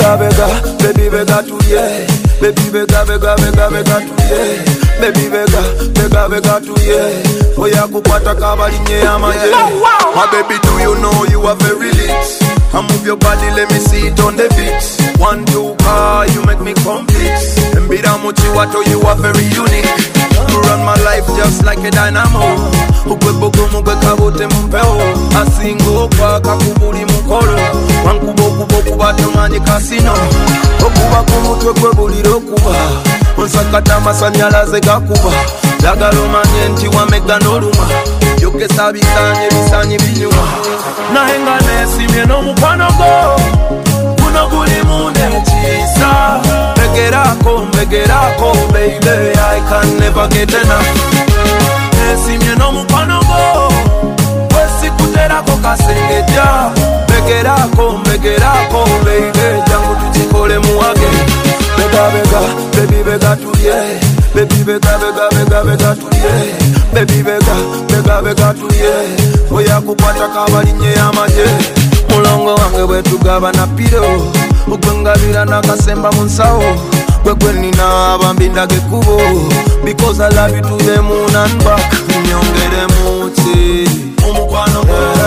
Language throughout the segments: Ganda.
Bega bega, baby bega tuye. Baby bega bega bega bega tuye. Baby bega bega bega tuye. Oya kukwata kabalinye amaje. My baby, do you know you are very lit? I move your body, let me see it on the beat. 1, 2, you make me complete. And Biramuchi Wato, you are very unique. You run my life just like a dynamo. Ukwebogo mugwe kabote mumpeo. Asingo kwa kakubuli mukolo. Wankubo kubo kubatumanye kasino. Okuba kumutwe kwebuliro kuba. Onsakata masanyalaze gakuba. Dagalo manye nti wamega n'oluma. Yokesa bisanye bisanyi binyuma. Nahenga nesimye n'omukwano go. Guno guli munekisa. Megerako, baby, I can never get enough. Nesimye n'omukwano go. Wesikuterako kasengeja. Megerako, baby, jangu tuchikole muwage. Bega bega, baby bega tuye. Baby bega bega bega bega tuye. Baby bega bega tuye. Oya kukwata kabalinye amaje. Mulongo wange bwetugaba na piro. Ukwengabira nakasemba munsawo. Kwekwe nina abambindage kubo. Because I love you to the moon and back. Nyongere muti Umukwano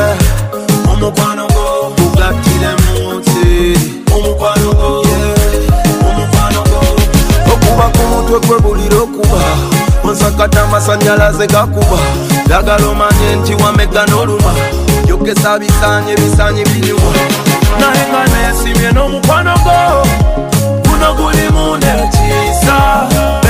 go Ugatire muti Umukwano go Okuba kumutwe kwebuliro kuba. Onsakata masanyalaze gakuba. Dagalo manye nti wamega n'oluma. Yokesa bisanyi binyuma. Nahenga nesimye n'omukwano go. Guno guli munekisa.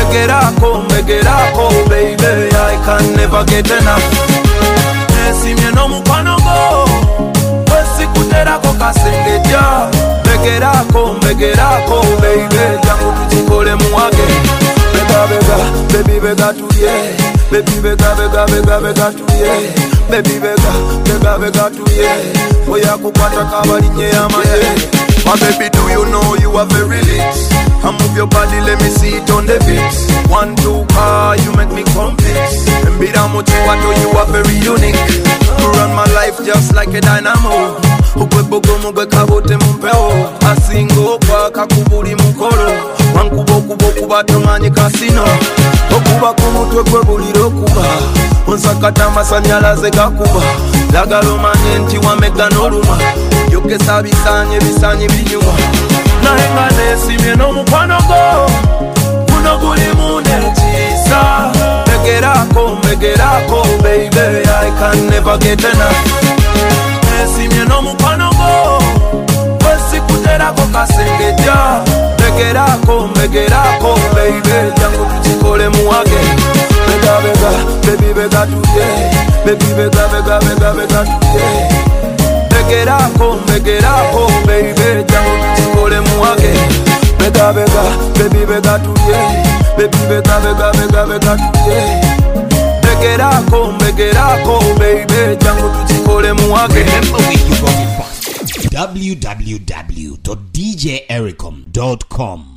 Megerako, baby, I can never get enough. Nesimye n'omukwano go. Wesikuterako kasengeja. Megerako, baby, jangu tuchikole muwage. Bega bega, baby bega tuye. Baby bega bega bega bega tuye. Baby bega bega tuye. Oya kukwata kabalinye amaje. My baby, do you know you are very lit? I move your body, let me see it on the beat. 1, 2, you make me complete. And Biramuchi Wato, you are very unique. You run my life just like a dynamo. Ukwebogo mugwe kabote mumpeo. Asingo kwa kakubuli mukolo. Wankubo kubo kubatumanye kasino. Okuba kumutwe kwebuliro kuba. Onsakata masanyalaze gakuba. Dagalo manye nti wamega n'oluma. Yokesa bisanyi binyuma. Nahenga nesimye n'omukwano go. Guno guli munekisa. Megerako, baby, I can never get enough. Nesimye n'omukwano go. Wesikuterako kasengeja. Megerako, baby, jangu tuchikole muwage. Bega bega, baby bega tuye. Baby bega bega tuye. Megerako, baby, jangu tuchikole muwage. Bega bega, baby bega tuye. Baby bega bega tuye. Megerako, baby, jangu tuchikole muwage. Remember where you got it from. www.djericom.com